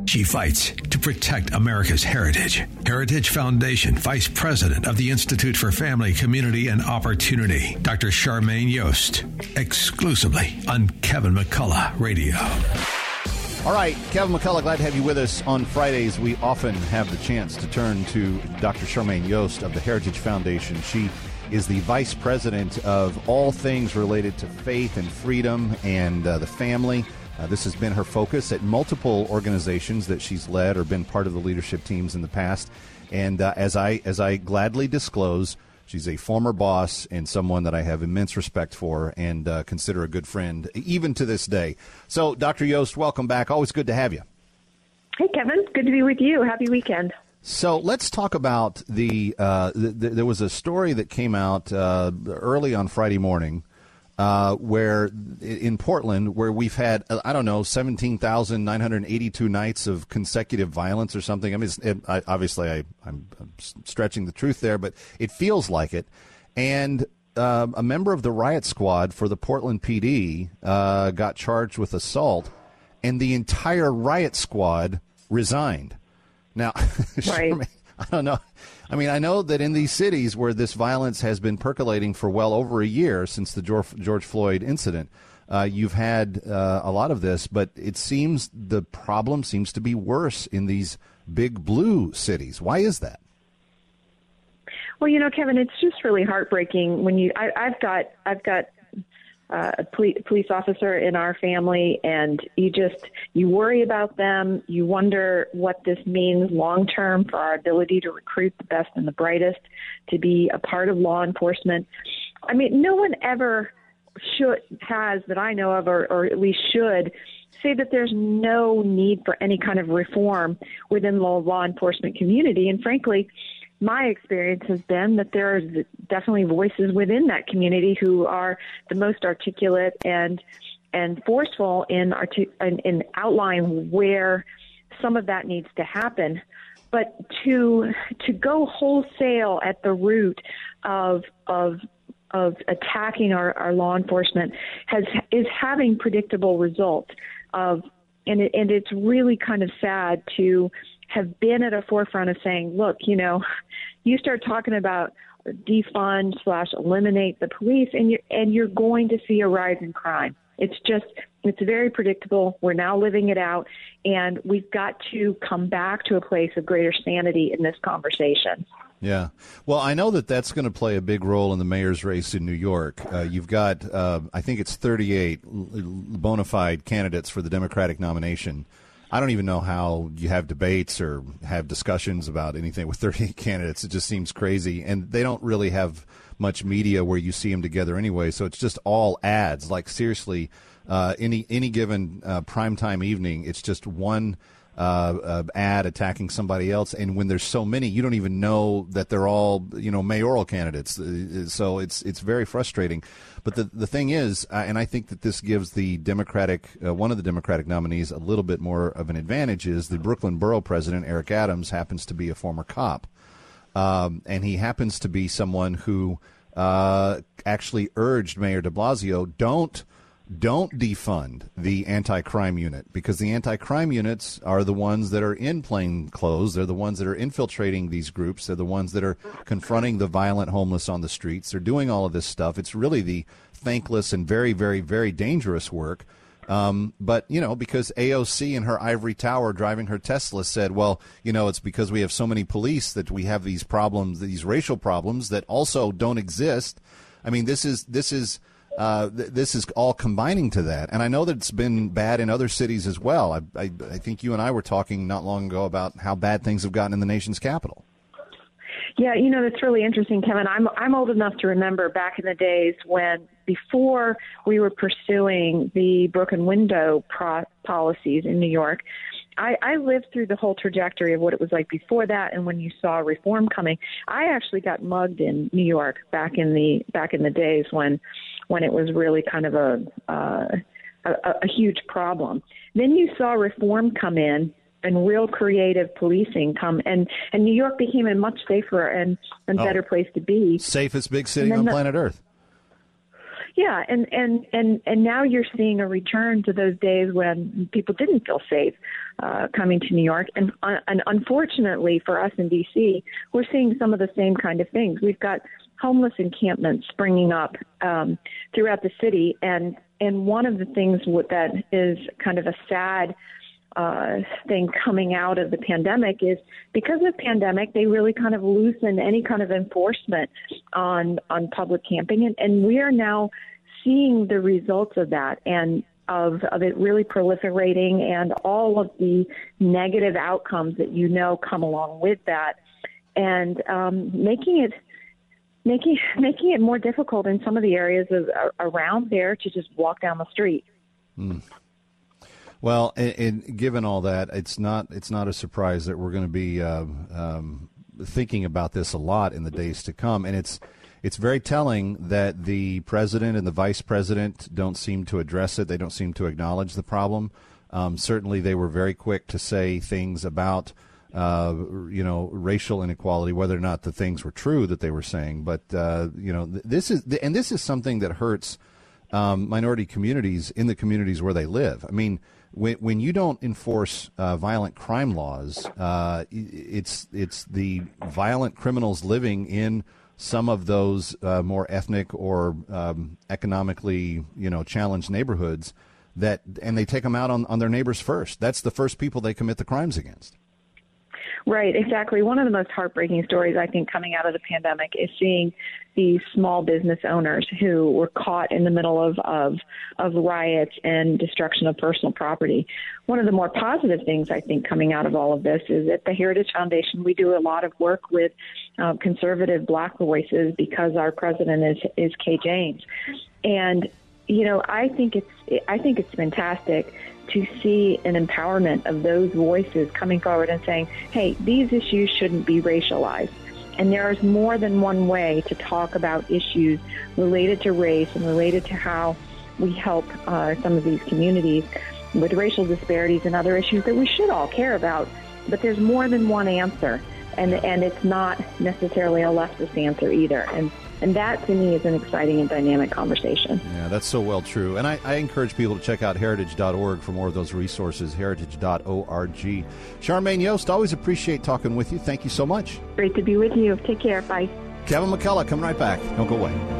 She fights to protect America's heritage. Heritage Foundation Vice President of the Institute for Family, Community, and Opportunity, Dr. Charmaine Yost, exclusively on Kevin McCullough Radio. All right, Kevin McCullough, glad to have you with us. On Fridays, we often have the chance to turn to Dr. Charmaine Yost of the Heritage Foundation. She is the Vice President of all things related to faith and freedom and the family. This has been her focus at multiple organizations that she's led or been part of the leadership teams in the past. And as I gladly disclose, she's a former boss and someone that I have immense respect for and consider a good friend, even to this day. So, Dr. Yost, welcome back. Always good to have you. Hey, Kevin. Good to be with you. Happy weekend. So let's talk about there was a story that came out early on Friday morning where in Portland, where we've had, 17,982 nights of consecutive violence or something. I mean, I'm stretching the truth there, but it feels like it. And a member of the riot squad for the Portland PD got charged with assault, and the entire riot squad resigned. Now, right. I don't know. I mean, I know that in these cities where this violence has been percolating for well over a year since the George Floyd incident, you've had a lot of this, but it seems the problem seems to be worse in these big blue cities. Why is that? Well, Kevin, it's just really heartbreaking when I've got a police officer in our family, and you worry about them. You wonder what this means long term for our ability to recruit the best and the brightest to be a part of law enforcement. I mean, no one ever has that I know of, or at least should say that there's no need for any kind of reform within the law enforcement community. And frankly, my experience has been that there are definitely voices within that community who are the most articulate and forceful in outlining where some of that needs to happen. But to go wholesale at the root of attacking our law enforcement is having predictable results and it's really kind of sad to have been at a forefront of saying, look, you start talking about defund/eliminate the police, and you're going to see a rise in crime. It's very predictable. We're now living it out, and we've got to come back to a place of greater sanity in this conversation. Yeah. Well, I know that that's going to play a big role in the mayor's race in New York. You've got, I think it's 38 bona fide candidates for the Democratic nomination. I don't even know how you have debates or have discussions about anything with 38 candidates. It just seems crazy. And they don't really have much media where you see them together anyway. So it's just all ads. Like, seriously, any given primetime evening, it's just one ad attacking somebody else. And when there's so many, you don't even know that they're all, mayoral candidates. So it's very frustrating. But the thing is, and I think that this gives the one of the Democratic nominees a little bit more of an advantage, is the Brooklyn Borough President, Eric Adams, happens to be a former cop. And he happens to be someone who actually urged Mayor de Blasio, don't defund the anti-crime unit, because the anti-crime units are the ones that are in plain clothes. They're the ones that are infiltrating these groups. They're the ones that are confronting the violent homeless on the streets. They're doing all of this stuff. It's really the thankless and very, very, very dangerous work. But, because AOC in her ivory tower driving her Tesla said, well, it's because we have so many police that we have these problems, these racial problems that also don't exist. I mean, this is all combining to that. And I know that it's been bad in other cities as well. I think you and I were talking not long ago about how bad things have gotten in the nation's capital. Yeah, that's really interesting, Kevin. I'm old enough to remember back in the days when, before we were pursuing the broken window policies in New York, I lived through the whole trajectory of what it was like before that, and when you saw reform coming. I actually got mugged in New York back in the days when it was really kind of a huge problem. Then you saw reform come in and real creative policing come, and New York became a much safer and better place to be. Safest big city on planet Earth. Yeah, and now you're seeing a return to those days when people didn't feel safe coming to New York. And unfortunately for us in D.C., we're seeing some of the same kind of things. We've got homeless encampments springing up throughout the city. And one of the things that is kind of a sad thing coming out of the pandemic is because of the pandemic, they really kind of loosened any kind of enforcement on public camping. And we are now seeing the results of that and of it really proliferating and all of the negative outcomes that come along with that, and making it more difficult in some of the areas around there to just walk down the street. Mm. Well, and given all that, it's not a surprise that we're going to be thinking about this a lot in the days to come, and it's very telling that the president and the vice president don't seem to address it. They don't seem to acknowledge the problem. Certainly, they were very quick to say things about racial inequality, whether or not the things were true that they were saying. But this is something that hurts minority communities in the communities where they live. I mean, when you don't enforce violent crime laws, it's the violent criminals living in some of those more ethnic or economically challenged neighborhoods and they take them out on their neighbors first. That's the first people they commit the crimes against. Right, exactly. One of the most heartbreaking stories, I think, coming out of the pandemic is seeing these small business owners who were caught in the middle of riots and destruction of personal property. One of the more positive things, I think, coming out of all of this is at the Heritage Foundation, we do a lot of work with conservative Black voices because our president is Kay James. And, I think it's fantastic to see an empowerment of those voices coming forward and saying, hey, these issues shouldn't be racialized. And there is more than one way to talk about issues related to race and related to how we help some of these communities with racial disparities and other issues that we should all care about. But there's more than one answer, and it's not necessarily a leftist answer either. And that, to me, is an exciting and dynamic conversation. Yeah, that's so well true. And I encourage people to check out heritage.org for more of those resources, heritage.org. Charmaine Yost, always appreciate talking with you. Thank you so much. Great to be with you. Take care. Bye. Kevin McCullough, come right back. Don't go away.